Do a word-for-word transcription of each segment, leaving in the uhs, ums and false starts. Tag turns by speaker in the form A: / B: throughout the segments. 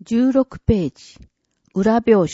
A: じゅうろくページ、裏表紙。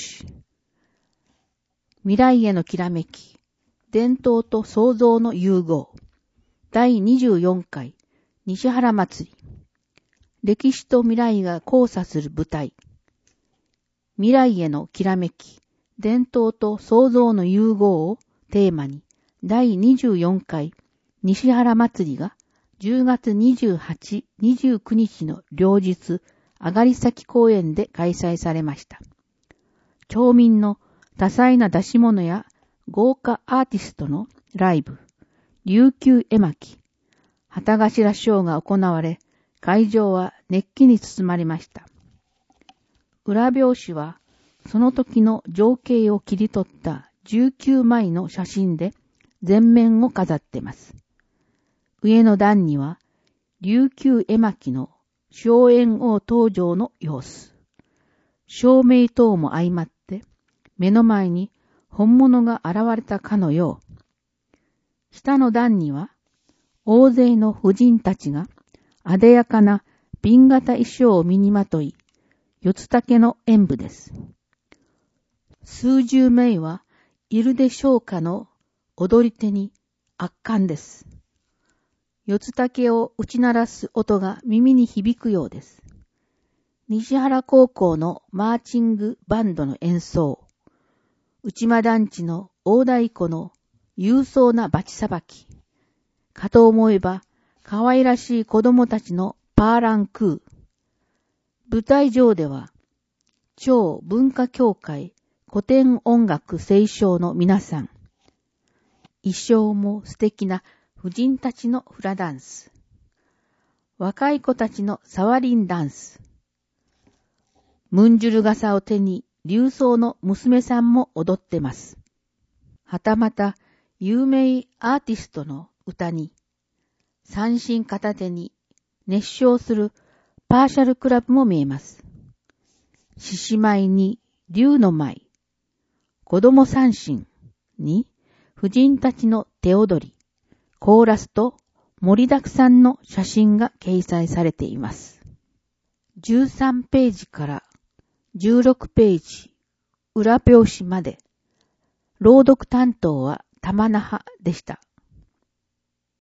A: 未来へのきらめき、伝統と創造の融合。だいにじゅうよんかい、西原祭り。歴史と未来が交差する舞台。未来へのきらめき、伝統と創造の融合をテーマに、だいにじゅうよんかい、西原祭りがじゅうがつにじゅうはち、にじゅうくにちの両日、あがりさき公園で開催されました。町民の多彩な出し物や豪華アーティストのライブ、琉球絵巻、旗頭ショーが行われ、会場は熱気に包まれました。裏表紙は、その時の情景を切り取ったじゅうきゅうまいの写真で全面を飾っています。上の段には、琉球絵巻の荘園王登場の様子。照明等も相まって、目の前に本物が現れたかのよう。下の段には、大勢の婦人たちが、あでやかな瓶型衣装を身にまとい、四つ丈の演舞です。数十名は、いるでしょうかの踊り手に圧巻です。四つ丈を打ち鳴らす音が耳に響くようです。西原高校のマーチングバンドの演奏、内間団地の大太鼓の勇壮なバチさばき、かと思えば可愛らしい子供たちのパーランクー。舞台上では、超文化協会古典音楽斉唱の皆さん、衣装も素敵な婦人たちのフラダンス。若い子たちのサワリンダンス。ムンジュル傘を手に流装の娘さんも踊ってます。はたまた有名アーティストの歌に、三振片手に熱唱するパーシャルクラブも見えます。獅子舞に竜の舞、子供三振に婦人たちの手踊り。コーラスと盛りだくさんの写真が掲載されています。じゅうさんページからじゅうろくページ、裏表紙まで、朗読担当は玉那覇でした。